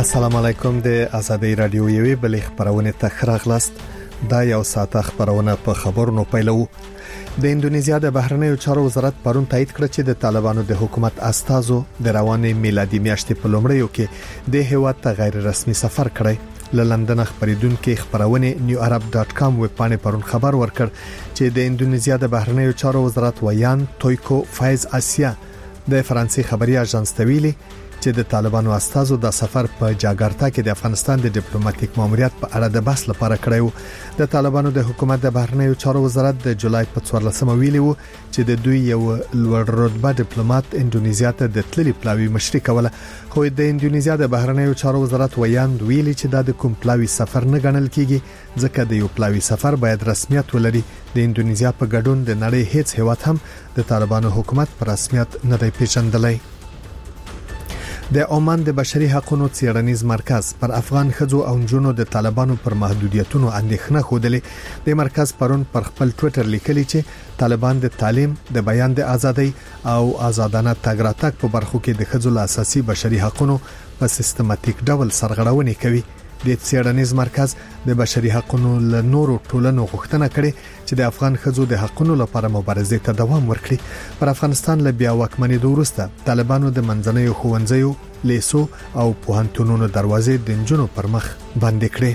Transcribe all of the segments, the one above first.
السلام علیکم د ازادي رادیو یوې بلې خبرونه ته خراغلاست. دا یو ساعته خبرونه په خبرونو پیلو. د انډونیزیا د بهرنیو چارو وزارت پرون تایید کړ چې د طالبانو د حکومت استازو د روانې میلادي میاشتې په لومړیو کې د هیواد ته غیر رسمي سفر کړی. له لندن خبرېدونکو خبرونه newarab.com ویب پاڼې پرون خبر ورکړ چې د انډونیزیا د بهرنیو چارو وزارت ویان تویکو فایز آسیا د فرانسې خبري اژانس ته ویلي چې د طالبانو استازو د سفر په جاکارتا کې د افغانستان د ډیپلوماټیک ماموریت په اړه د بحث لپاره کړیو. د طالبانو د حکومت د بهرنیو چارو وزارت د جولای په 14 ویلي وو چې د دوی یو لوړ رتبه ډیپلوماټ انډونیزیا ته د تللي پلاوی مشري کوله. خو د انډونیزیا د بهرنیو چارو وزارت ویان ویلي چې د کوم پلاوی سفر نه ګڼل کیږي ځکه د یو پلاوی سفر باید رسمیت ولري. د انډونیزیا په ګډون د نړۍ هیڅ هیواد هم د طالبانو حکومت په رسمیت نه دی پیژندلی. د عمان د بشري حقوقو څیړنیز مرکز پر افغان ښځو او نجونو د طالبانو پر محدودیتونو اندېښنه خوده. د مرکز پرون پر خپل ټوئیټر لیکلی چې طالبان د تعلیم، د بیان د ازادۍ او آزادانه تګ راتګ په برخو کې د ښځو اساسي بشري حقوقو په سیستماتیک ډول سرغړونې کوي. د څیړنیز مرکز د بشري حقوقو له نورو ټولنو غوښتنه کړې چې د افغان ښځو د حقوقو لپاره مبارزه ته دوام ورکړي. پر افغانستان له بیا واکمنۍ وروسته طالبانو د منځنیو ښوونځیو، لیسو او پوهنتونونو دروازې د نجونو پر مخ بندې کړې.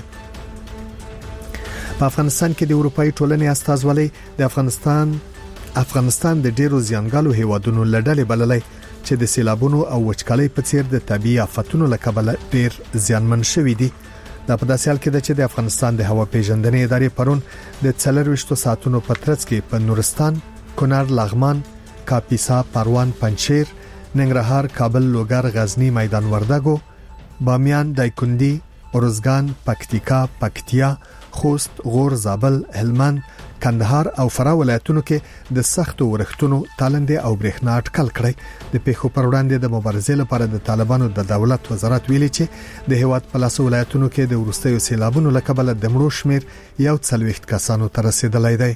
په افغانستان کې د اروپאי ټولنې استازولۍ د افغانستان د ډیرو زیانګالو هیوادونو لړلې بللې چې د سیلابونو او وچکالۍ په څیر د طبيعي آفتونو له کبله ډیر زیانمن شوي دي. دا په داسې حال کې ده چې د افغانستان د هوا پیژندنې ادارې پرون د 24 ساعتونو په ترڅ کې په نورستان، کونړ، لغمان، کاپیسا، پروان، پنجشیر، ننګرهار، کابل، لوګر، غزنی، میدان وردګو، بامیان، دایکنډي، ارزګان، پکتیکا، پکتیا، خوست، غور، زابل، هلمند، کندهار او فراه ولایتونو کې د سختو ورښتونو، تالندې او برېښنا اټکل کړی. د پیښو پر وړاندې د مبارزې لپاره د طالبانو د دولت وزارت ویلي چې د هیواد په لاسو ولایتونو کې د ورستیو سیلابونو له کبله د مړو شمیر 40 کسانو ته رسیدلی دی.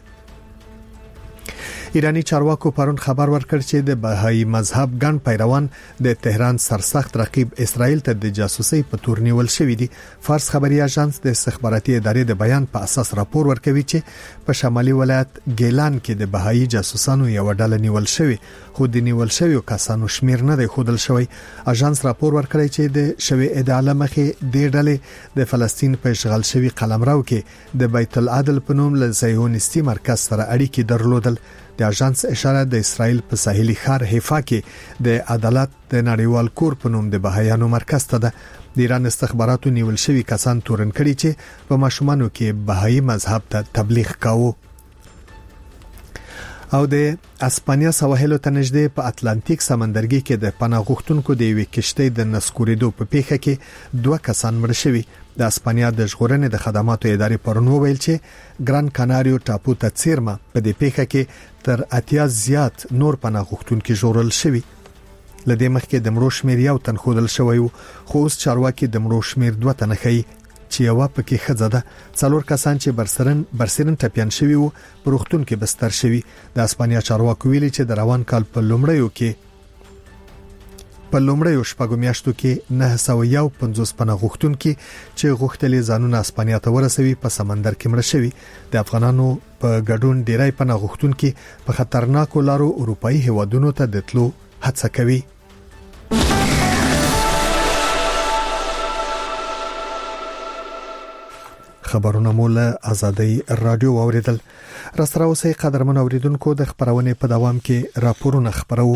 ایرانی چارواکو پرون خبر ورکړ چې د بهایی مذهب ګڼ پیروان د تهران سرسخت رقیب اسرائیل ته د جاسوسي په تور نیول شوې دي. فارس خبري اژانس د استخباراتي ادارې د بیان په اساس راپور ورکوي چې په شمالي ولایت ګیلان کې د بهایی جاسوسانو یو ډله نیول شوې، خو د نیول شویو کسانو شمیر نه دی ښودل شوی. اژانس راپور ورکړی چې د شوی ادعا مخې د ډلې د فلسطین په اشغال شوی قلمرو کې د بیت العدل په نوم له صهیونیستي مرکز سره اړیکې درلودل. د اژانس اشاره د اسرائیل په ساحلي ښار حیفا کې د عدالت د نړیوال کور په نوم د بهایانو مرکز ته ده. د ایران استخباراتو نیول شوی کسان تورن کړي چې په ماشومانو کې بهایی مذهب ته تبلیغ کاوه. او د اسپانیا سواحل ته نږدې په اتلانتیک سمندرګي کې د پناه غوښتونکو د یوې کشتۍ د نسکورېدو په پیښه کې 2 کسان مړ شوي. د اسپانیا د ژغورنې د خدماتو ادارې پرون وویل چې ګران کاناریو ټاپو ته څیرمه په دې پیښه کې تر 80 زیات نور پناه غوښتونکي ژغورل شوي. لدې مخکې د مړو شمیر 1 تن ښودل شوی وو، خو اوس چارواکي د مړو شمیر 2 تن ښیي چې یو پکې ښځه ده. 4 کسان چې برسرن ټپيان شوي وو په روغتون کې بستر شوي. د اسپانیا چارواکو ویلي چې د روان کال په لومړیو شپږو میاشتو کې 950 پناه غوښتونکي چې غوښتلې ځانونه اسپانیا ته ورسوي په سمندر کې مړ شوي. د افغانانو په ګډون ډیری پناه غوښتونکي په خطرناکو لارو اروپאי هیوادونو ته د تلو هڅه کوي. خبرونه مول ازادي رادیو اوریدل. راستره اوسې قدرمن اوریدونکو د خبرونه په دوام کې راپورونه خبرو.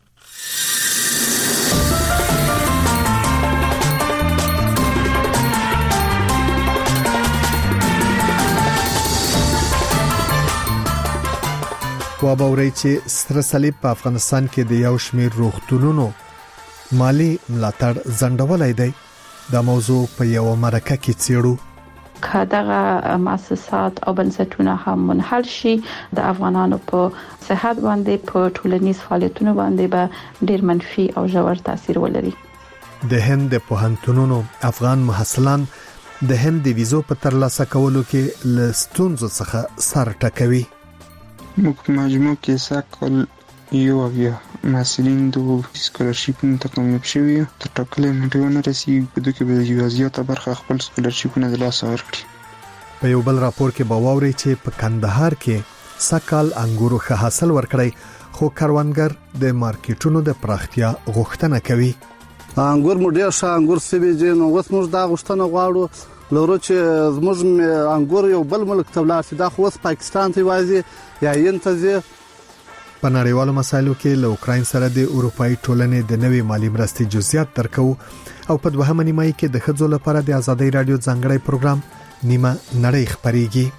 وابوري چې سره صلیب په افغانستان کې د یو شمیر روغتونونو مالی ملاتړ ځنډولای دی. دا موضوع په یو مرکه کې څیړو. کداغه مؤسسات او بنسټونه هم منحل شي د افغانانو په صحت باندې په ټولنیز فعالیتونو باندې به ډیر منفي او ژور تاثیر ولري. د هند په پوهنتونونو افغان محصلان د هند د ویزو په ترلاسه کولو کې لستونزو څخه سر ټکوي. موږ مجموع کې سکل یو محصلین د سکالرشیپونو ته کامیاب شوي تر ټاکلې نیټې ونه رسېږي په دوی کې به یوه زیاته برخه خپل سکالرشیپونه د لاسه ورکړي. په یو بل راپور کې به واورئ چې په کندهار کې سکال انګورو ښه حاصل ورکړی خو کروندګر د مارکیټونو د پراختیا غوښتنه کوي. انګور مو ډیر ښه انګور سوي دي، نو اوس موږ دا غوښتنه غواړو لورو چې زموږ انګور یو بل ملک ته ولاړ شي، دا خو اوس پاکستان ته وایي یا هند ته ځي. په نړیوالو مسایلو کې له اوکراین سره د اروپאי ټولنې د نوې مالی مرستې جزئیات درکو او په دوهمه نیمه کې د ښځو لپاره د ازادۍ رادیو ځانګړی پروګرام نیمه نړۍ خبريږي.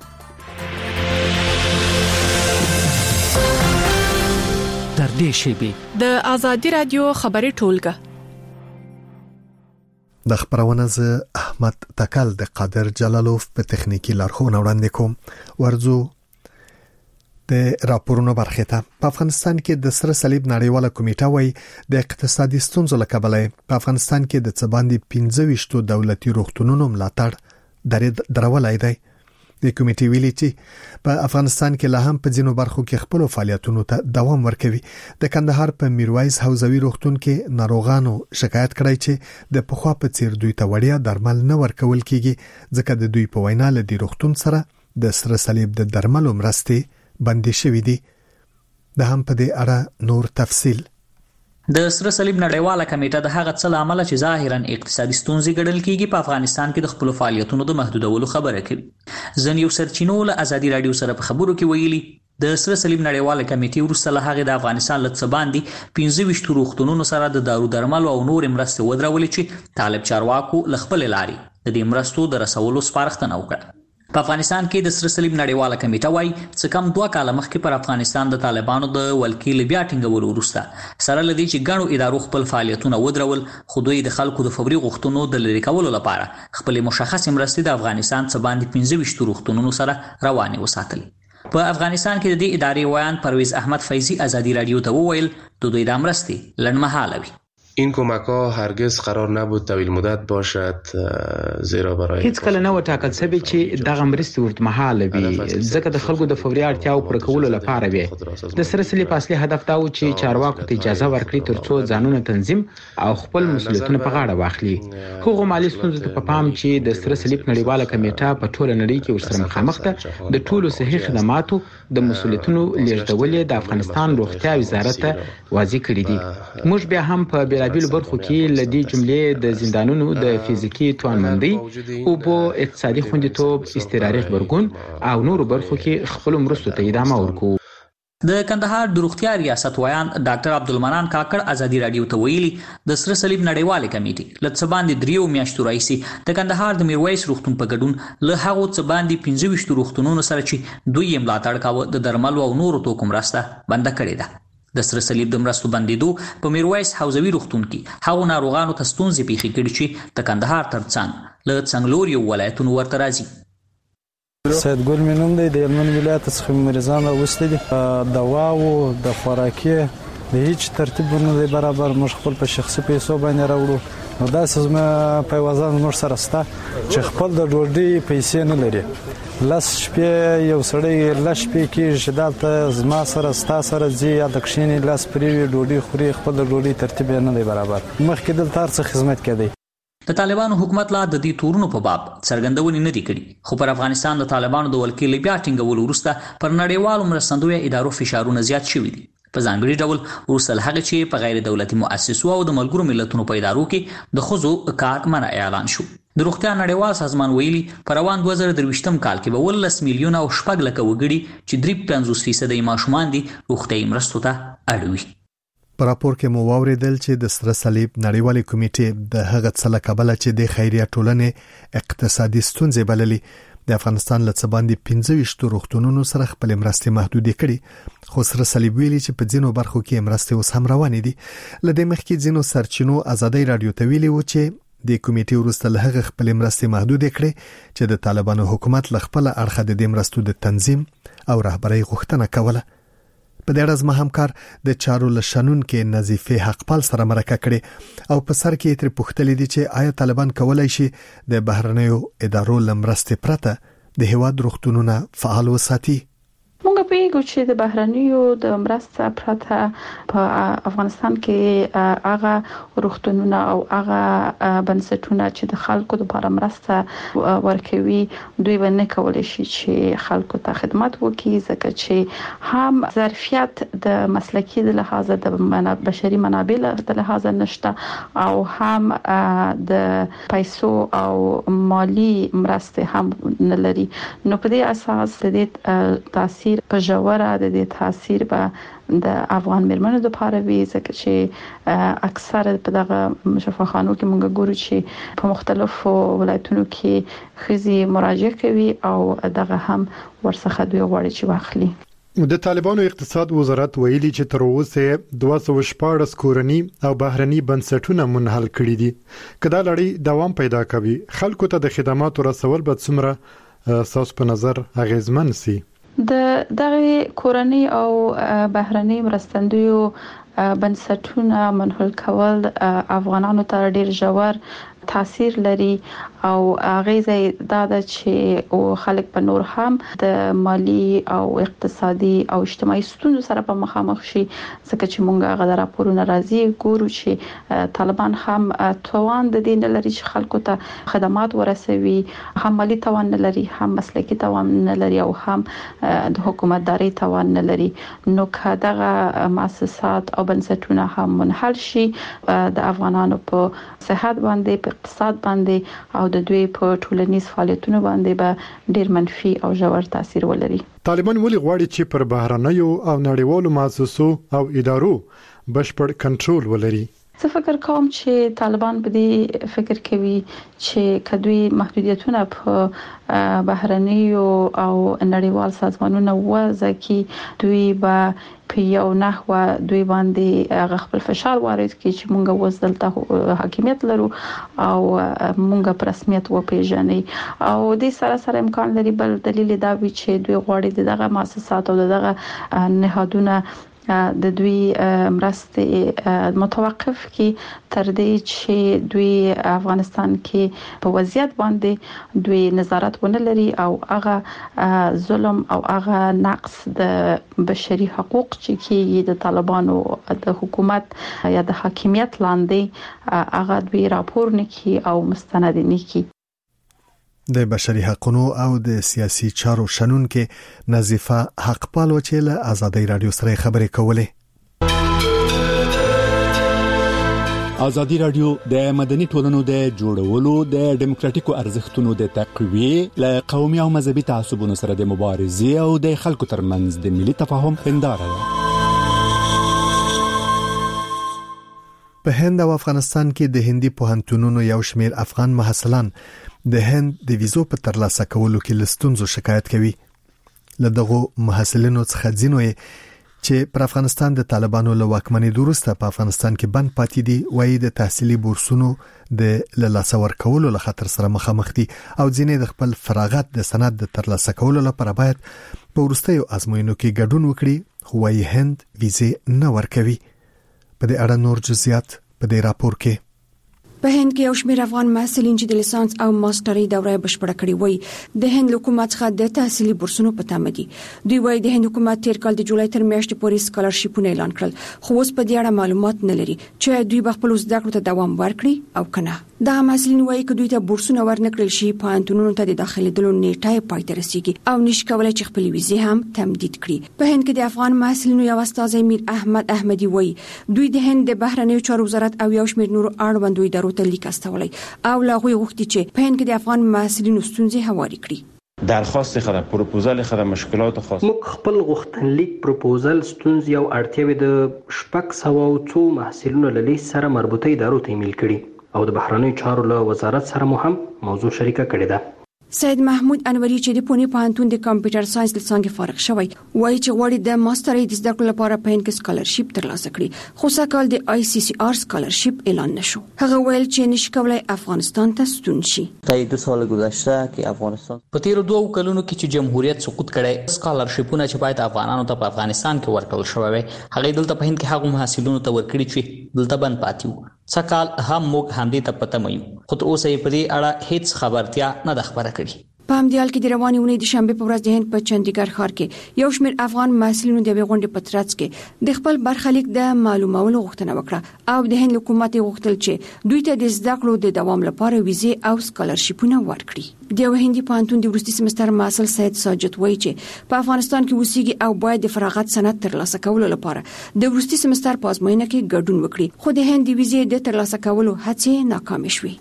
تر دې شیبې د ازادۍ رادیو خبري ټولګه د خبرونه ز احمد تکل د قادر جلالوف په تخنیکی لارښوونه وړاندې کوم. ورځو د راپورونو برخه ته په افغانستان کې د سره صلیب نړیواله کمیټه وایي د اقتصادي ستونزو له کبله په افغانستان کې د څباندې 15 دولتي روغتونونو ملاتړ درولای دی. د کمیټې ویلي چې په افغانستان کې لا هم په ځینو برخو کې خپل فعالیتونو ته دوام ورکوي. د کندهار په میرویس حوزوي روغتون کې ناروغانو شکایت کړی چې د پخوا په څیر دوی ته وړیا درمل نه ورکول کیږي ځکه د دوی په وینا له دې روغتون سره د سره صلیب د درملو مرستې بندي شوې دي. د هم په دې اړه نور تفصیل. د سره صلیب نړیواله کمیټه د هغه څه لامل چې ظاهرا اقتصادي ستونزې ګڼل کیږي په افغانستان کې د خپل فعالیتونو د محدودولو خبره کوي. ځینې سرچینو له ازادي رادیو سره په خبرو کې ویلي د سره صلیب نړیواله کمیټې وروسته له هغه د افغانستان له څه باندې 15 روغتونونو سره د دارو درمل او نور مرستې ودرولې چې طالب چارواکو له خپل لاري د دې مرستو د رسولو سپارښتنه وکړه. په افغانستان کې د سره صلیب نړیواله کمیټه وايي چې کم 2 کال مخکې پر افغانستان د طالبانو د ولکې بیا ټینګولو وروسته سره لدی چې ګڼو ادارو خپل فعالیتونه ودرول، خو دوی د خلکو د فوري غوښتنو د لری کولو لپاره خپل مشخص مرستې د افغانستان څخه باندې 15 روغتونونو سره روانې وساتلې. په افغانستان کې د دې ادارې ویان پرویز احمد فیضی ازادي رادیو ته وویل د دوی د مرستې لنډمهاله وي. این کمک ها هرگز قرار نبود طویل مدت باشد، زیرا برای هیڅ کله نه وټاکل شوی چې دغه مرستې ورتمهاله وي ځکه د خلکو د فوري اړتیاو پر کولو لپاره وي. د سره صلیب اصلي هدف دا و چې چارواکو ته اجازه ورکړي ترڅو ځانونه تنظیم او خپل مسؤلیتونه په غاړه واخلي. هغه مالی ستونزو ته په پام چې د سره صلیب نړیواله کمیټه په ټوله نړۍ کې ورسره مخامخ ده د ټولو صحي خدماتو د مسؤلیتونو لیږدول د افغانستان روغتیا وزارت ته واضح کړی دي. موږ بیا هم په بیلابیلو برخو کې لدی جملې د زندانونو د فزیکی توانمندۍ او په اقتصادي خوندیتوب، استقراري خبرګون او نورو برخو کې خپل مرستو ته ادامه ورکو. د کندهار د روغتیا ریاست ویان ډاکټر عبدالمنان کاکړ ازادي رادیو ته ویلي د سره صلیب نړیواله کمیټې له څه باندې 3 میاشتو راځي د کندهار د میرویس روغتون په ګډون له هغه څه باندې 15 روغتونونو سره چې دوی یې ملاتړ کاوه د درمل او نورو توکو مرسته بند کړې ده. د سره صلیب د مرستو بندیدو په میرویس حوزوي روغتون کې هغو ناروغانو ته ستونزې پیښې کړي چې د کندهار ترڅنګ له څنګلوري ولایتونو ورته راځي. سید ګل مینوم دی، د هلمند ولایت څخه مریضان راوستي دي. دوا او د خوراکي د هیڅ ترتیب نه برابر موږ خپل په شخصي پیسو باندې راوړو. نو دا سزما په وزن موږ سره ستا چې خپل د ډوډۍ پیسې نه لري. لس شپې یو سړی لس شپې کې شدالته زما سره ستا سره ځي یا د کښینې لاس پرې ډوډۍ خوري، خپل د ډوډۍ ترتیب نه دی برابر. مخکې دلته هر څه خدمت کوي. د طالبانو حکومت لا د دې تورونو په باب څرګندونې نه دي کړي، خو پر افغانستان د طالبانو د ولکې بیا ټینګولو وروسته پر نړیوالو مرستندویه ادارو فشارونه زیات شوي دي. په ځانګړي ډول وروسته له هغه چې په غیر دولتي مؤسسو او د ملګرو ملتونو په ادارو کې د ښځو کار منع اعلان شو. د روغتیا نړیوال سازمان ویلي په روان 2023 کال کې به 19 میلیونه او 6 لک وګړي چې 53% ماشومان دي روغتیايي مرستو ته اړ وي. په راپور کې مو واوریدل چې د سره صلیب نړیوالې کمیټې د هغه څه له کبله چې د خیریه ټولنې اقتصادي ستونزې بللي د افغانستان له څه باندې 15 روغتونونو سره خپل مرستې محدودې کړي، خو سره صلیب ویلي چې په ځینو برخو کې مرستې اوس هم روانې دي. لدې مخکې ځینو سرچینو ازادۍ رادیو ته ویلي و چې د کمیټې وروسته له هغه خپل مرستې محدودې کړي چې د طالبانو حکومت له خپل اړخه د مرستو د تنظیم او رهبرۍ غوښتنه کوله. په دې اړه زما همکار د چارو لشنون کې نظیفه حقپال سره مرکه کړي او په سر کې تر پوښتلې دي چې آیا طالبان کولای شي د بهرنیو ادارو لمرستې پرته د هواد روغتونونه فعال وساتي. موږ موږ پیګو چې د بهرنیو د مرسته پرته په افغانستان کې هغه روغتونونه او هغه بنسټونه چې د خلکو لپاره مرسته ورکوي دوی باندې کولای شي چې خلکو ته خدمات وکړي، ځکه چې هم ظرفیت د مسلکی د لحاظ د بشري منابع د لحاظ نشته او هم د پیسو او مالی مرسته هم نه لري. نو په دې اساس د دې تاثیر په جوړه د دې تاثیر به د افغان مرمنو د لپاره وي، ځکه چې اکثر په دغه شفاخانو کې موږ ګورو چې په مختلفو ولایتونو کې خزي مراجعه کوي او دغه هم ورڅخه دوی غواړي چې واخلي. د طالبانو اقتصاد وزارت ویلي چې تر اوسه 214 کورنی او بهرني بنسټونه منحل کړي دي. کله لړۍ دوام پیدا کوي خلکو ته د خدماتو رسول به څومره ساس په نظر اغیزمن سي؟ د دغه کورنی او بهرني مرستندویو بنسټونه منحل کول افغانانو ته ډیر ژور تاثیر لري او غیزه دا د چې او خلک په نور هم د مالی او اقتصادي او اجتماعي ستونزو سره په مخامخ شي، ځکه چې مونږ غوډه راپورونه راځي ګورو چې طالبان هم توان د دین لري چې خلکو ته خدمات ورسوي، هم مالی توان نه لري، هم مسلکی توان نه لري او هم د حکومتداري توان نه لري. نو که دغه مؤسسات او بنسټونه هم منحل شي د افغانانو په صحت باندې، په اقتصاد باندې او د دوی په ټولنیز فعالیتونو باندې به ډیر منفي او ژور تاثیر ولري. طالبان ولې غواړي چې پر بهرنیو او نړیوالو مؤسسو او ادارو بشپړ کنټرول ولري؟ زه فکر کوم چې طالبان په دې فکر کوي چې کدوې محدودیتونه په بهرنیو او نړیوال سازمانونو وځي دوی به په یو نحوه دوی باندې خپل فشار وارد کړي چې مونږ وز دلته حاکمیت لرو او مونږ په رسمیت وپیژني او د سره امکان لري. بل دلیل دا وی چې دوی غواړي دغه مؤسسات او دغه نهادونه د دوی مرسته متوقف کی تر دې چې دوی افغانستان کې په وضعیت باندې دوی نظارت ونه لري او هغه ظلم او هغه نقص د بشري حقوق چې کې د طالبانو د حکومت یا د حاکمیت لاندې هغه دوی راپور نه کی او مستند نه کی. د بشري حقوقو او د سیاسي چارو شنونکو نظیفه حقپال چې له آزادۍ رادیو سره خبرې کولې. آزادۍ رادیو د مدني ټولنو د جوړولو، د ډیموکراتیکو ارزښتونو د تقویې، له قومي او مذهبي تعصبونو سره د مبارزې او د خلکو ترمنځ د ملي تفاهم هنداره ده. په هند او افغانستان کې د هندي پوهنتونونو یو شمېر افغان محصلان د هند د ویزو په ترلاسه کولو کې لستونزو شکایت کوي. له دغه محصلینو څخه ځینو چې پر افغانستان د طالبانو له واکمنۍ وروسته په افغانستان کې بند پاتې دي وایي د تحصیلي بورسونو د لاسه ورکولو له خطر سره مخامخ دي او ځینې د خپل فراغت د سند د ترلاسه کولو لپاره باید په وروستیو ازموینو کې ګډون وکړي، خو وايي هند ویزې نه ورکوي. په دې اړه نور جزئیات په دې راپور کې. په هند کې یو شمېر افغان محصلین چې د لیسانس او ماسترۍ دوره بشپړه کړې وي د هند حکومت څخه د تحصیلي بورسونو په تمه دي. دوی وايي د هند حکومت تیر کال د جولای تر میاشتې پورې سکالرشیپونه اعلان کړل، خو اوس په دې اړه معلومات نه لري چې دوی به خپل زده کړو ته دوام ورکړي او کنه. دا محصلین وايي چې دوی ته بورسونه ورنکړل شي پوهنتونونو ته د داخليدلو نیټه پای ته رسیږي او نشي کولای چې خپل ویزې هم تمدید کړي. په هند کې د افغان محصلینو یو استاد میر احمد احمدي وايي دوی د هند د بهرنیو چارو وزارت او یو شمېر نور اړوندو ادارو ته لیک استولي او لاغوی غوښتي چې په هند کې د افغان محصلینو ستونزې هواري کړي. درخواست خبره پروپوزال خبره مشکلات خاص موږ خپل غوښتنلیک پروپوزال ستونزې او اړتیاوې د 602 محصلینو له لیست سره مربوطه ادارو ته ایمیل کړي او د بهرنیو چارو له وزارت سره مو هم موضوع شریکه کړې ده. سید محمود انوری چې د پونی پوهنتون د کمپیوټر ساينس له څنګه فارغ شوی وایي چې غواړي د ماسترۍ د زده کړو لپاره په هند کې سکالرشیپ ترلاسه کړي، خو سکهال د آی سی سی آر سکالرشیپ اعلان نشو. هغه ویل چې نشي کولای افغانستان ته ستون شي. طی 2 سال گذشته کې افغانستان په تیر 2 کلونو کې چې جمهوریت سقوط کړي سکالرشیپونه چې باید افغانانو ته په افغانستان کې ورکړل شوی وي هغه دلته په هند کې هغه محصلینو ته ورکړي چې دلته بند پاتیو. سکهال هم موږ همدې ته پته مې خو اوس یې په دې اړه هیڅ خبرتیا نه د خبره کړي. په همدې حال کې د روانې اونۍ د شنبه په ورځ د هند په چندیګر ښار کې یو شمېر افغان محصلینو د غونډې په ترڅ کې د خپل برخلیک د معلومولو غوښتنه وکړه او د هند حکومت غوښتل چې دوی ته د زده کړو د دوام لپاره ویزې او سکالرشیپونه ورکړي. د هندي پوهنتون د وروستي سمستر محصل سید ساجد وایي چې په افغانستان کې اوسېږي او باید د فراغت سند ترلاسه کولو لپاره د وروستي سمستر په ازموینه کې ګډون وکړي، خو د هند د ویزې د ترلاسه کولو هڅې ناکامې شوې.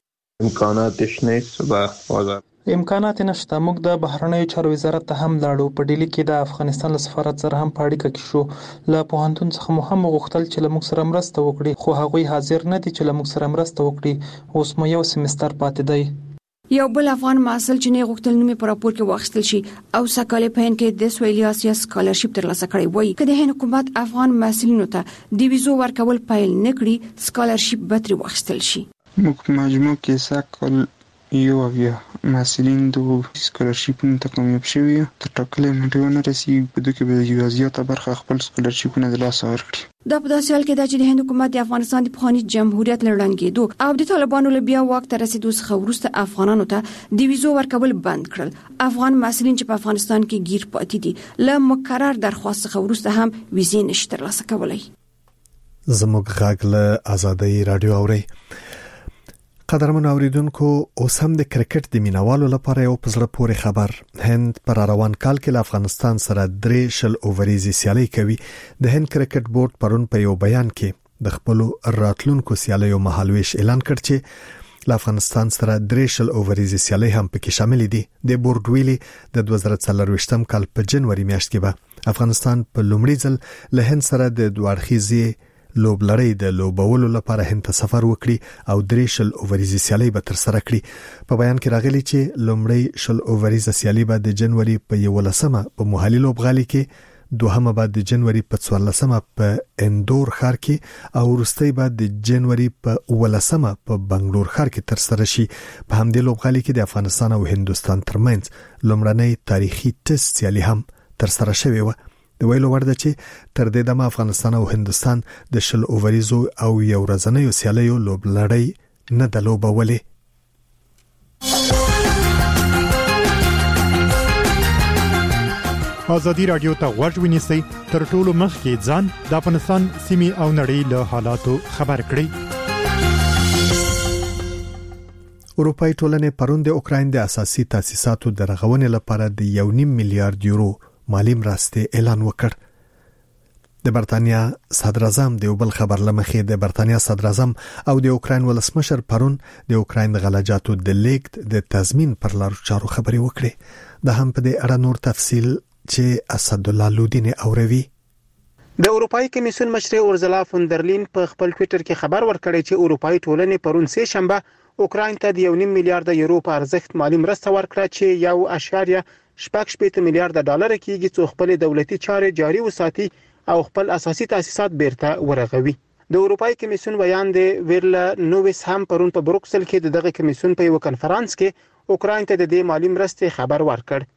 امکانات نشته. موږ د بهرنیو چارو وزارت ته هم لاړو، په ډیلی کې د افغانستان له سفارت سره هم په اړیکه کې شو، له پوهنتون څخه مو هم غوښتل چې له موږ سره مرسته وکړي، خو هغوی حاضر نه دي چې له موږ سره مرسته وکړي. اوس مو یو سمستر پاتې دی. یو بل افغان محصل چې نه غوښتل نومې په راپور کې واخیستل شي او سکالې په هند کې د سویلي اسیا سکالرشپ ترلاسه کړی وایي چې د هند حکومت افغان محصلینو ته د ویزو ورکول پیل نکړي، سکالرشپ به ترې واخیستل شي. موږ په مجموع کې سکل یو اویا محصلین د سکالرشیپونو ته کامیاب شوي تر ټاکلې نیټې ونه رسېږي، په دوی کې به یوه زیاته برخه خپل سکالرشیپونه د لاسه ورکړي. دا په داسې حال کې ده چې د هند حکومت د افغانستان د پخواني جمهوریت له ړنګېدو او د طالبانو له بیا واک ته رسېدو څخه وروسته افغانانو ته د ویزو ورکول بند کړل. افغان محصلین چې په افغانستان کې گیر پاتې دي له مقرر درخواست څخه وروسته هم ویزې نشي ترلاسه کولی. زموږ غږ له آزادۍ رادیو اوري. قدرمن اوریدونکو، اوس هم د کرکټ د مینوالو لپاره یو په زړه پورې خبر. هند پر روان کال کې له افغانستان سره 3 اووریزي سیالي کوي. د هند کرکټ بورډ پرون په یو بیان کې د خپل راتلونکو سیالیو مهالويش اعلان کړ چې له افغانستان سره 3 اووریزي سیالي هم پکې شامل دي. د بورډ ویلي د 2024 کال په جنوري میاشت کې به افغانستان په لومړي ځل له هند سره د دوړخیزي لوبلړۍ د لوبولو لپاره هند ته سفر وکړي او 3 اووریزي سیالي به تر سره کړي. په بیان کې راغلي چې لومړی 10 اووریزي سیالي به د جنوري په 11مه په موهالي لوبغالي کې، دوهمه به د جنوري په 14مه په اندور ښار کې او وروستۍ به د جنوري په 18مه په بنگلور ښار کې تر سره شي. په همدې لوبغالي کې د افغانستان او هندستان ترمنځ لومړنۍ تاریخي ټیسټ سیالي هم تر سره شوې و. د ویلو ورده چې تر دې دمه افغانستان او هندستان د 10 اووریزو او یو ورځنیو سیالیو لوبلړۍ نه د لوبولې. آزادي رادیو ته غوږ ونیسئ، تر ټولو مخکې ځان د افغانستان سیمې او نړۍ له حالاتو خبر کړئ. اروپای ټولنې پرون د اوکراین د اساسي تاسیساتو د رغونې لپاره د 1.5 میلیارډ یورو مالی مرستې اعلان وکړ. د برتانیا صدر اعظم د بل خبر لمخې د برتانیا صدر اعظم او د اوکراین ولسمشر پرون د اوکراین د غلاجاتو د لیګ د تضمین پر لارو چارو خبرې وکړې. د هم په دې اړه نور تفصیل چې اسد الله لودین اوروي. د اروپאי کمیسیون مشر اورزلا فون در لین په خپل ټوئیټر کې خبر ورکړی چې اروپאי ټولنې پرون سه شنبه اوکراین ته د 1.5 میلیارډ یورو په ارزښت مالی مرسته ورکړه چې 1.8 میلیارډ ډالر کېږي، چې خپل دولتي چارې جاري وساتي او خپل اساسي تاسیسات بیرته ورغوي. د اروپאי کمیسیون بیان دی ویرل نوویس هم پرون په بروکسل کې دغه کمیسیون په یو کنفرانس کې اوکراین ته د دې مالی مرستې خبر ورکړ.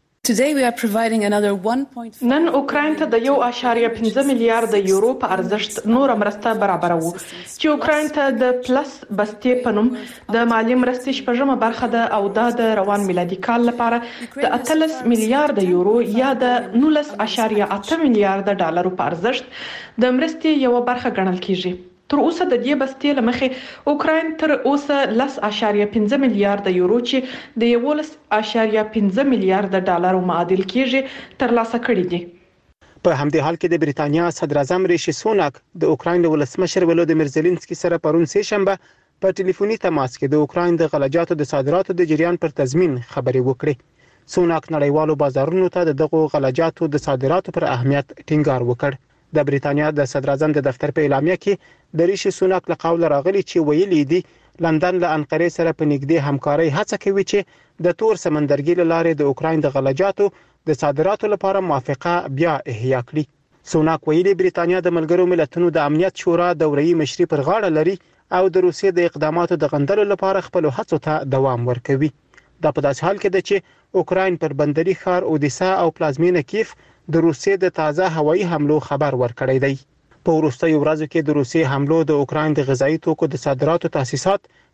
نن اوکراین ته د 1.5 میلیارډ یورو په ارزښت نور مرسته برابروي چې اوکراین ته د پلس بستې په نوم د مالی مرستې شپږمه برخه ده او د روان میلادي کال لپاره د 18 میلیارډ یورو یا د 19.8 میلیارډ ډالر په ارزښت د مرستې یو برخه ګڼل کیږي. تر اوسه د دې بستې لمخې اوکراین تر اوسه 10.5 میلیارډ یورو چې د 11.5 میلیارډ ډالر معادل کېږي ترلاسه کړي دي. په همدې حال کې د بریتانیا صدر اعظم ریشي سوناک د اوکراین ولسمشر ولودیمیر زيلنسکي سره پرون سه شنبه په ټلیفوني تماس کې د اوکراین د غلاجاتو د صادراتو د جریان پر تضمین خبرې وکړې. سوناک نړیوالو بازارونو ته دغه غلاجاتو د صادراتو پر اهمیت ټینګار وکړ. د بریتانیا د صدر اعظم د دفتر په اعلامیه کې د ریشي سوناک له قوله راغلي چې ویلي دي لندن له انقره سره په نږدې همکارۍ هڅه کوي چې د تور سمندرګي لارې د اوکراین د غلاجاتو د صادراتو لپاره موافقه بیا احیا کړي. سوناک ویلي بریتانیا د ملګرو ملتونو د امنیت شورا دوري مشري پر غاړه لري او د روسیې د اقداماتو د غندلو لپاره خپل هڅو ته دوام ورکوي. دا په داسې حال کې ده چې اوکراین پر بندري ښار اودیسا او پلازمینه کیف د روسیې د تازه هوایي حملو خبر ورکړی دی. په وروستیو ورځو کې د روسیې حملو د اوکراین د غذایی توکو د صادراتو تاسیسات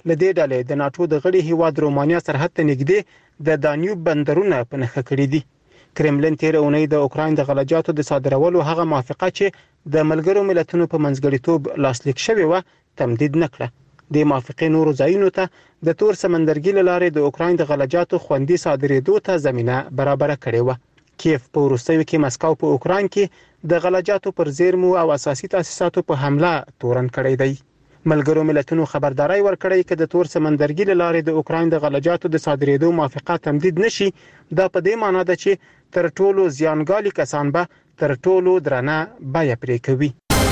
لدې ډلې د ناتو د غړي هیواد رومانیا سرحد ته نږدې د دانیوب بندرونه په نښه کړي دي. کرملین تیر اونۍ د اوکراین د غلجاتو د صادرولو هغه موافقه چې د ملګرو ملتونو په منځګړیتوب لاسلیک شوې و تمدید نکړه. د موافقې نورو ځایونو ته د تور سمندرګي له لارې د اوکراین د غلجاتو خوندي صادرېدو ته زمینه برابره کړې و. کیف په وروستیو کې مسکو په اوکراین کې د غلجاتو پر زیرمو او اساسي تاسیساتو په حمله تورن کړی دی. ملګرو ملتونو خبرداري ورکړی چې د تور سمندرګي له لارې د اوکراین د غلجاتو د صادرېدو موافقه تمدید نشي. دا په دې معنی ده چې تر ټولو زیانګالي کسان به تر ټولو درنه بیه پرې کوي.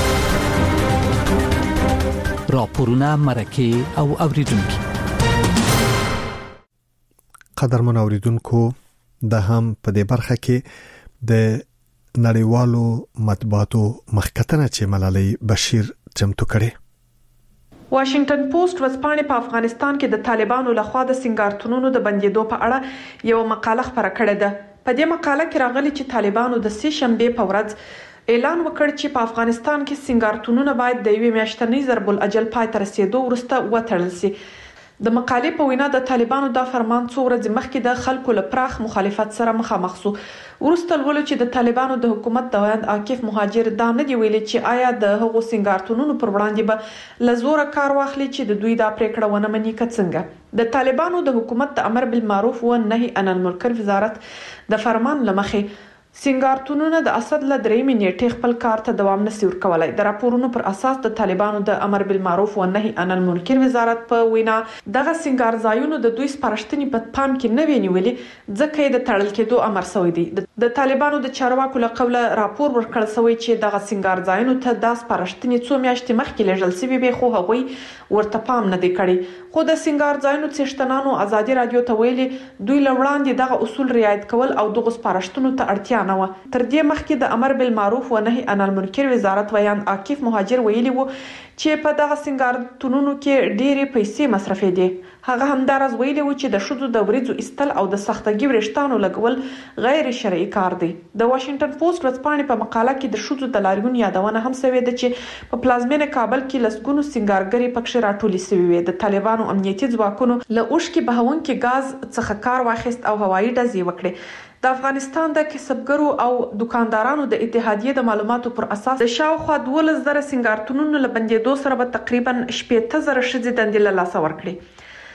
راپورونه مرکه او اوریدونکو قدرمن اوریدونکو د هم په دې برخه کې د نړیوالو مطبوعاتو مخکتنه چې ملالۍ بشیر چمتو کړي. واشنگټن پوسټ ورځپاڼې په افغانستان کې د طالبانو لخوا د سنگارتونونو د بندیدو په اړه یو مقاله خپره کړې ده. په دې مقاله کې راغلي چې طالبانو د سې شنبه په ورځ اعلان وکړ چې په افغانستان کې سنگارتونونه باید د یوې میاشتنۍ ضرب الاجل پای ته رسیدو وروسته وتړل شي. د مقالې په وینا د طالبانو دا فرمان څو ورځې مخکې د خلکو له پراخ مخالفت سره مخامخ شو. ورسته ولول چې د طالبانو د حکومت د ویاند عاکف مهاجر دا نه دی ویلي چې آیا د هغو سنگارتونونو پر وړاندې به لزوره کار واخلي چې د دوی دا پریکړه ونه مني که څنګه. د طالبانو د حکومت د امر بالمعروف و نهي عن المنکر وزارت د فرمان لمخې سنگارتونونه د اسد له درېمې نیټې خپل کار ته دوام نشي ورکولای. د راپورونو پر اساس د طالبانو د امر بالمعروف و نهي عن المنکر وزارت په وینا دغه سنگار ځایونو د دوی سپارښتنې په پام کې نه وینولې ځکه د تړل کېدو امر شوی دی. د طالبانو د چارواکو له قوله راپور ورکړل شوی چې دغه سنگار ځایونو ته د سپارښتنې څو میاشتې مخکې لېږل شوی به خو هغوی ورته پام نه دی کړی. خو د سنگار ځایونو څښتنانو ازادي رادیو ته ویلي دوی له وړاندې دغه اصول رعایت کول او دغه سپارښتنو ته اړتیا نه و. تر دې مخکې د امر بالمعروف و نهي عن المنکر وزارت ویاند عاکف مهاجر ویلي وو چې په دغه سنگارتونونو کې ډېرې پیسې مصرفې دي. هغه همدارز ویلي وو چې د ښځو د وریځو ایستل او د سختګي وریښتانو لګول غیر شرعي کار دی. د واشنگټن پوسټ ورځپاڼې په مقاله کې د ښځو د لاریون یادونه هم شوې ده چې په پلازمینه کابل کې لسګونو سنگارګري پکښې راټولې شوې وې. د طالبانو امنیتي ځواکونو له اوښکې بهونکي غاز څخه کار واخیست او هوایي ډزې وکړې. د افغانستان د کسبګرو او دکاندارانو د اتحادیې د معلوماتو پر اساس د شاوخوا 12,000 سنگارتونونو له بندیدو سره به تقریبا 18,000 ښځې دندې له لاسه ورکړي.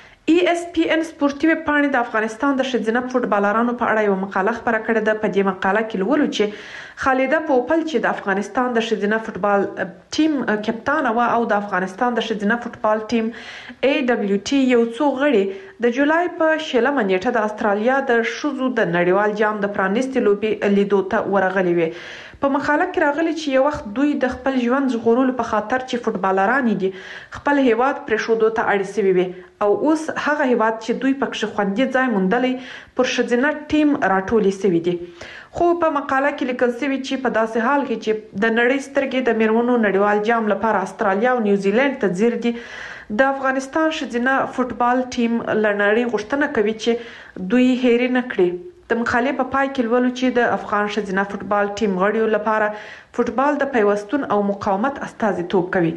ESPN سپورتي ویبپاڼې د افغانستان د ښځینه فوټبالرانو په اړه یو مقاله خپره کړې ده. په دې مقاله کې لولو چې خالده پوپل چې د افغانستان د ښځینه فوټبال ټیم کپتان او د افغانستان د ښځینه فوټبال ټیم AWT یو څو غړي د جولای په 16 نیټه د استرالیا د ښځو د نړیوال جام د پرانیستي لوبې لیدو ته ورغلي وي. په مقاله کې راغلي چې یو وخت دوی د خپل ژوند ژغورلو په خاطر چې فوټبالران دي خپل هیواد پرېښودو ته اړ شوي وي او اوس هغه هیواد چې دوی پکښې خوندي ځای موندلی پر ښځینه ټیم راټولې شوي دي. خو په مقاله کې لیکل شوي چې په داسې حال کې چې د نړۍ سترګې د میرمنو نړیوال جام لپاره استرالیا او نیوزیلند ته ځیر دي د افغانستان ښځینه فوټبال ټیم له نړۍ غوښتنه کوي چې دوی هېرې نه کړي. د مقالې په پای کې لولو چې د افغان ښځینه فوټبال ټیم غړیو لپاره فوټبال د پیوستون او مقاومت استازیتوب کوي.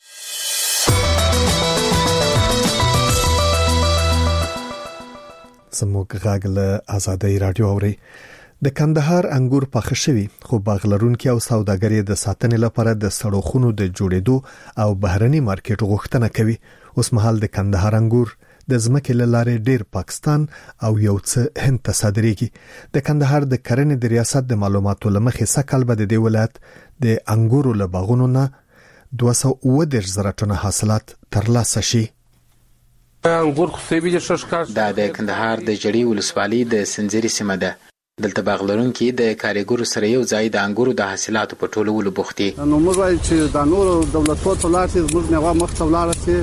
زموږ غږ له آزادۍ رادیو اوري. د کندهار انګور پاخه شوي خو باغلرونکو او سوداګرۍ د ساتنې لپاره د سړوخونو د جوړېدو او بهرني مارکیټ غوښتنه کوي. اوس مهال د کندهار انګور د ځمکې له لارې ډېر پاکستان او یو څه هند ته صادرېږي. د کندهار د کرنې د ریاست د معلوماتو له مخې سږ کال به د دې ولایت د انګورو له باغونو نه 210,000 ټنه حاصلات ترلاسه شي. انګور خو سیبي د ششکار د کندهار د جړی ولسوالۍ د سنځري سیمه ده. دلته باغلرونکو د کاریګرو سره یو ځای د انګورو د حاصلاتو په ټولولو بوختي. نو موږ وایو چې د نورو دولتونو ته لاړ موږ نه مخ ته لاړ شي.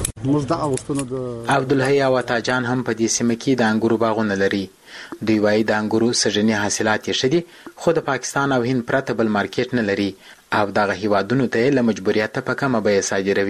عبدالحی او تاجان هم په دې سیمه کې د انګورو باغونه لري. دوی وايي د انګورو سږنی حاصلات یې ښه دي خو د پاکستان او هند پرته بل مارکیټ نه لري او دغه هیوادونو ته له مجبوریت په کمه بیه صادروي.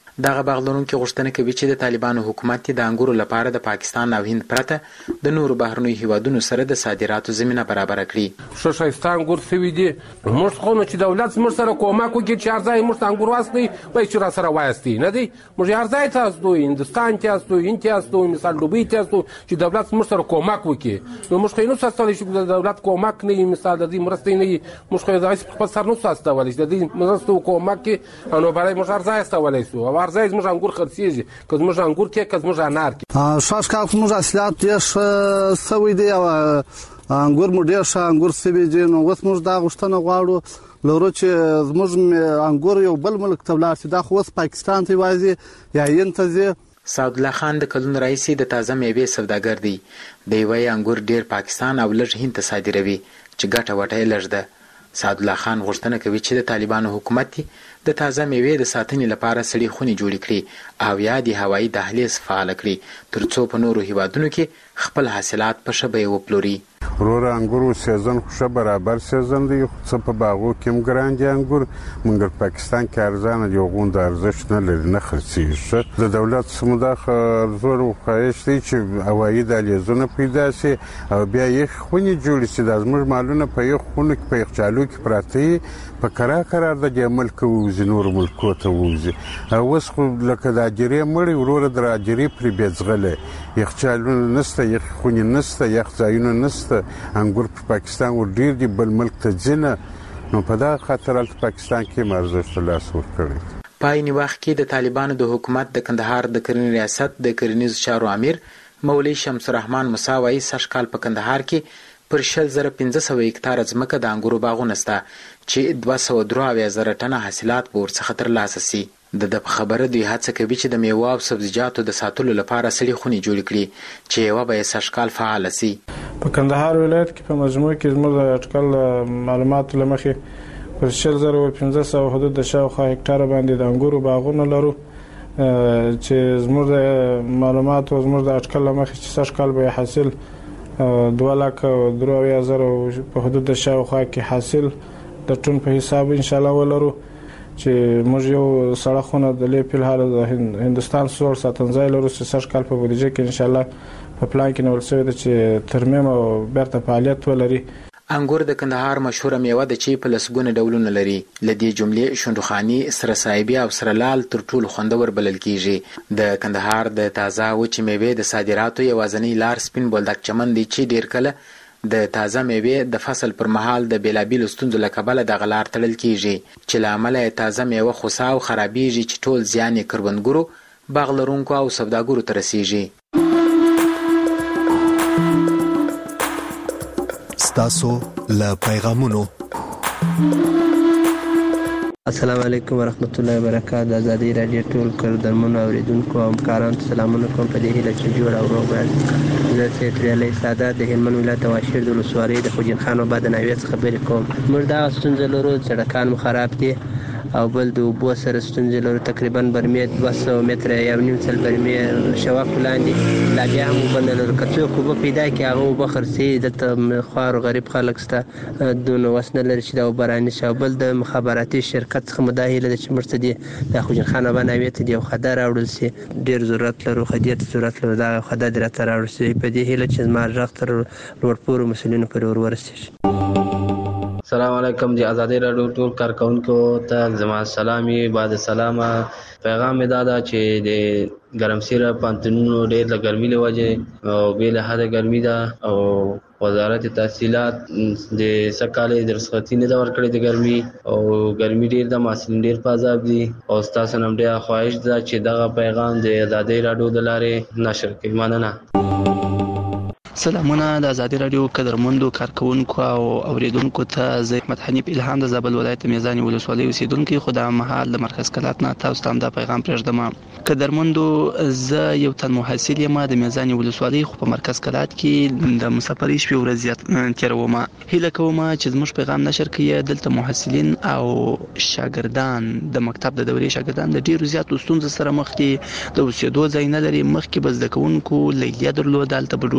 دغه باغلرونکو غوښتنه کوي چې د طالبانو حکومت د انګورو لپاره د پاکستان او هند پرته د نورو بهرنیو هیوادونو سره د صادراتو زمینه برابر کړي. ښایسته انګور سوي دي، موږ خو نو چې دولت موږ سره کومک وکړي چې هر ځای موږ ته انګور واستوي وایي چې را سره وایستي نه دی. موږ هر ځای ته استو، هندوستان ته استو، هند ته استو، مثال دوبۍ ته استو چې دولت موږ سره کومک وکړي. نو موږ خو نو ساتلی شو د دولت کومک نه مثال د دې مرستې نه موږ خو داسې خپل سر نو ساتلی د دې مرستو کومک کې نو برای موږ هر ځای استولی شو او هر ځای زموږ انګور خرڅېږي که زموږ انګور کې که زموږ انار کې. شاش کال زموږ حاصلات ډېر سوي دي او انګور مو ډېر ښه انګور سوي دي. نو اوس موږ دا غوښتنه غواړو لرو چې زموږ انګور یو بل ملک ته ولاړ شي. دا خو اوس پاکستان ته یوازې یا هند ته ځي. سعدالله خان د کلونو راهیسې د تازه میوې سوداګر دی. دی وایي انګور ډېر پاکستان او لږ هند ته صادروي چې ګټه وټه یې لږ ده. سعدالله خان غوښتنه کوي چې د طالبانو حکومت د تازه میوې د ساتنې لپاره سړې خونې جوړې کړي او یا د هوایي دهلیز فعال کړي ترڅو په نورو هیوادونو کې خپل حاصلات په ښه بیه وپلوري. ورور انګور سیزن خو ښه برابر سیزن دی، څه په باغو کې هم ګران دي انګور، مګر پاکستان کې ارزانه دي، غوند ارزښت نه لري، نه خرڅېږي. د دولت سمدا زور او خواهش دی چې هوایي دهلیزونه پیدا شي او بیا یې خونې جوړې شي. د زموږ مالونه په یو خونه کې په یخچالو کې پراته په قرار د دې ملک ووځي نور ملکو ته ووځي. اوس خو لکه د اجرې مړی وروره د اجرې پرې بېځغلی، یخچالونه نشته، یخ خونې نشته، یخ ځایونه نشته. انګور په پاکستان ور ډیر دي، بل ملک ته ځنه. نو په دا خاطر هلته پاکستان کې ارزښت لاس ورکړی. په عین وخت کې د طالبانو د حکومت د کندهار د کرنې ریاست د کرنیزو چارو امیر مولوي شمس الرحمن موسی وایي سږ کال په کندهار کې پر 10500 هکتاره ځمکه د انګورو باغونه شته چې 273 ټنه حاصلات به ورڅخه ترلاسه شي. د خبره دوی هڅه کوي چې د میوه او سبزیجاتو د ساتلو لپاره سړې خونې جوړې کړي چې یوه به یې سږ کال فعاله شي. په کندهار ولایت کې په مجموع کې زموږ د اټکل معلوماتو له مخې پر 10500 حدود د شاوخوا هکتاره باندې د انګورو باغونه لرو چې زموږ د معلوماتو زموږ د اټکل له مخې چې سږ کال به حاصل 2,03,000 په حدود د شاوخوا کې حاصل د ټن په حساب ان شاء الله ولرو چې موږ یو سړکونه د لې په حال د هندستان سور ساتنځای لرو چې سږ کال په بودیجه کې ان شاء الله په پلان کې نول شوی دی چې ترمیم او بیرته فعالیت ولري. انګور د کندهار مشهوره میوه ده چې په لسګونه ډولونه لري. له دې جملې شونډخاني، سره صایبي او سره لال تر ټولو خوندور بلل کیږي. د کندهار د تازه وچې میوې د صادراتو یوازینی لار سپین بولدک چمن دی چې ډیر کله د تازه میوې د فصل پر مهال د بیلابیلو ستونزو له کبله دغه لار تړل کیږي چې له امله یې تازه میوه خوسا او خرابیږي چې ټول زیان یې کروندګرو، باغ لرونکو او سوداګرو ته رسیږي. ستاسو له پیغامونو. السلام علیکم ورحمت الله وبرکاته. ازادي رادیو ټول کردمونو اوریدونکو او همکارانو سلامونه کوم. په دې هیله چې جوړ او روغ یاست. زه سید علي سادات د هلمند ولایت واشیر د ولسوالۍ د خوجین خان آباد ناوې څخه خبرې کوم. موږ دا ستونزه لرو، سړکان مو خراب دي او بل د اوبو سره ستونزې لرو. تقریبا برمې 200 متره یا نیم سل برمې شواف لاندې لا بیا هم اوبه نه لرو. که څوک اوبه پیدا کړي هغه اوبه خرڅوي. دلته خوار و غریب خلک شته دونه وس نه لري چې دا اوبه رانیسي. او بل د مخابراتي شرکت څخه مو دا هیله ده چې موږ ته دې د خوجین خان آباد ناوې ته دې یو خده راوړل شي. ډېر ضرورت لرو، خدې ته ضرورت لرو، دا خده دې راته راوړل شي. په دې هیله چې زما غږ تر لوړپوړو مسؤلینو پورې ورورسېږي. السلام علیکم. دی آزادی رادیو ټول کارکونکو ته زما سلامي. بعد سلامه پیغام می دادا چې د ګرمسیره پانتونونو ډېر د ګرمۍ له وجې او بې له حده ګرمي ده او وزارت تحصیلات د سکالې د رخصتي نه ده ورکړې د ګرمي او ګرمي ډېر د محصلین ډېر په عذاب دي او ستاسو نم ډېر خواهش ده چې دغه پیغام د آزادی رادیو د لارې نشر کړئ. مننه. سلامونه د ازادي رادیو قدرمندو کارکونکو او اوریدونکو ته. زه احمد حنیف الهام د زابل ولایت میزانی ولسوالۍ اوسیدونکی خو د مهال د مرکز کلات نه تاسو ته دا پیغام پرېږدم. قدرمندو زه یو تن محصل یم د میزانی ولسوالۍ خو په مرکز کلات کې د مسافرۍ شپې ورځې تیروم. هیله کوم چې زموږ پیغام نشر کړئ. دلته محصلین او شاګردان د مکتب د دورې شاګردان د ډیرو زیاتو ستونزو سره مخ دي. د اوسېدو ځای نه لري. مخکې به زده کوونکو لیلیه درلوده، هلته به ډوډۍ ورته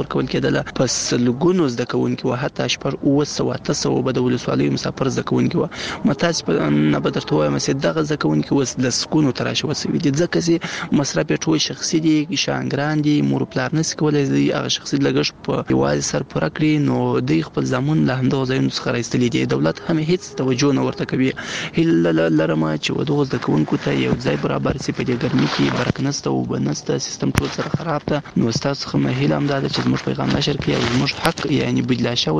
ورکول کېدله پس لګونو زده کوونکي و حتی شپږ 900 به د ولسوالیو مسافر زده کوونکي و متاسفانه نه به درته وایم چې دغه زده کوونکي اوس د سکونو تر شوي دي ځکه چې مصرف یې ټول شخصي دي شانګران دي مور پلار نشي کولی هغه شخصي لګښت په یوازې سر پوره کړي نو دوی خپل ځامن له همدغه ځایونو څخه راایستلي دي دولت هم هیڅ توجه نه ورته کوي هیله لرم چې دغه زده کوونکو ته یو ځای برابر شي په دې ګرمۍ کې برق نشته اوبه نشته سیستم ټول سره خراب ده نو ستاسو څخه مې هیله هم ده چې زموږ پیغام نشر کړئ او زموږ حق یعنی بدلا شوی